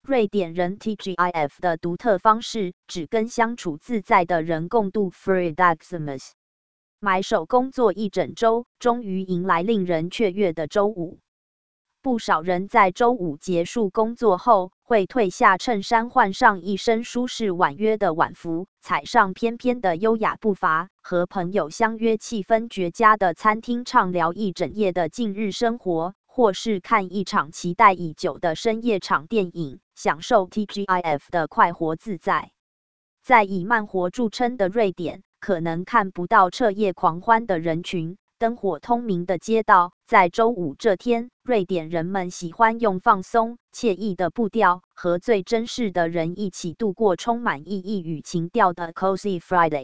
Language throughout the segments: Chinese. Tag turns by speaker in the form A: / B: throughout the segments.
A: 瑞典人 TGIF 的独特方式，只跟相处自在的人共度 Fredagsmys， 埋首工作一整周，终于迎来令人雀跃的周五。不少人在周五结束工作后，会褪下衬衫，换上一身舒适婉约的晚服，踩上翩翩的优雅步伐，和朋友相约气氛绝佳的餐厅畅聊一整夜的近日生活，或是看一场期待已久的深夜场电影，享受 TGIF 的快活自在。在以慢活著称的瑞典，可能看不到彻夜狂欢的人群，灯火通明的街道。在周五这天，瑞典人们喜欢用放松、惬意的步调，和最珍视的人一起度过充满意义与情调的 Cozy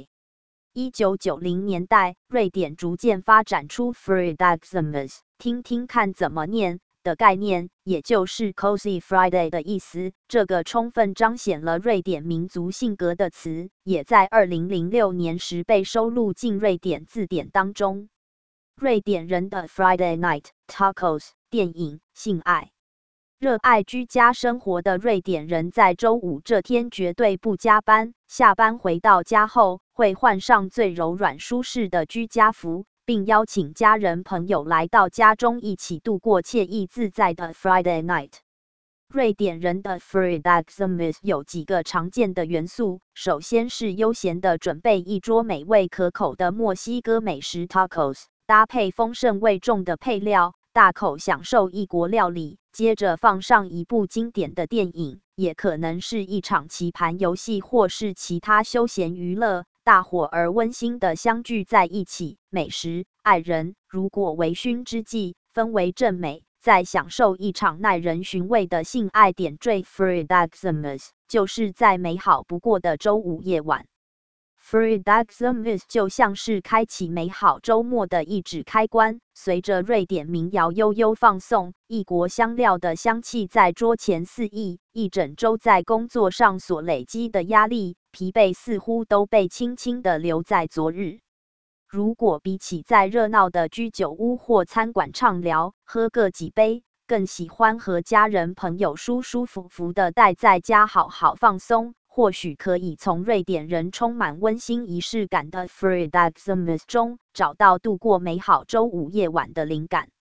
A: Friday。1990年代，瑞典逐渐发展出 Fredagsmys， 听听看怎么念的概念，也就是 Cozy Friday 的意思。这个充分彰显了瑞典民族性格的词，也在2006年时被收录进瑞典字典当中。瑞典人的 Friday Night Tacos 电影性爱。热爱居家生活的瑞典人在周五这天绝对不加班，下班回到家后会换上最柔软舒适的居家服，并邀请家人朋友来到家中一起度过惬意自在的 Friday Night。瑞典人的 Fredagsmys 有几个常见的元素，首先是悠闲地准备一桌美味可口的墨西哥美食 Tacos， 搭配丰盛味重的配料，大口享受异国料理，接着放上一部经典的电影，也可能是一场棋盘游戏或是其他休闲娱乐，大伙儿温馨地相聚在一起，美食、爱人，如果微醺之际，氛围正美，再享受一场耐人寻味的性爱点缀 Fredagsmys， 就是再美好不过的周五夜晚。Fredagsmys 就像是开启美好周末的一指开关，随着瑞典民谣悠悠放送，异国香料的香气在桌前四溢，一整周在工作上所累积的压力、疲惫似乎都被轻轻地留在昨日。如果比起在热闹的居酒屋或餐馆畅聊，喝个几杯，更喜欢和家人朋友舒舒服服地待在家好好放松，或许可以从瑞典人充满温馨仪式感的 Fredagsmys 中找到度过美好周五夜晚的灵感。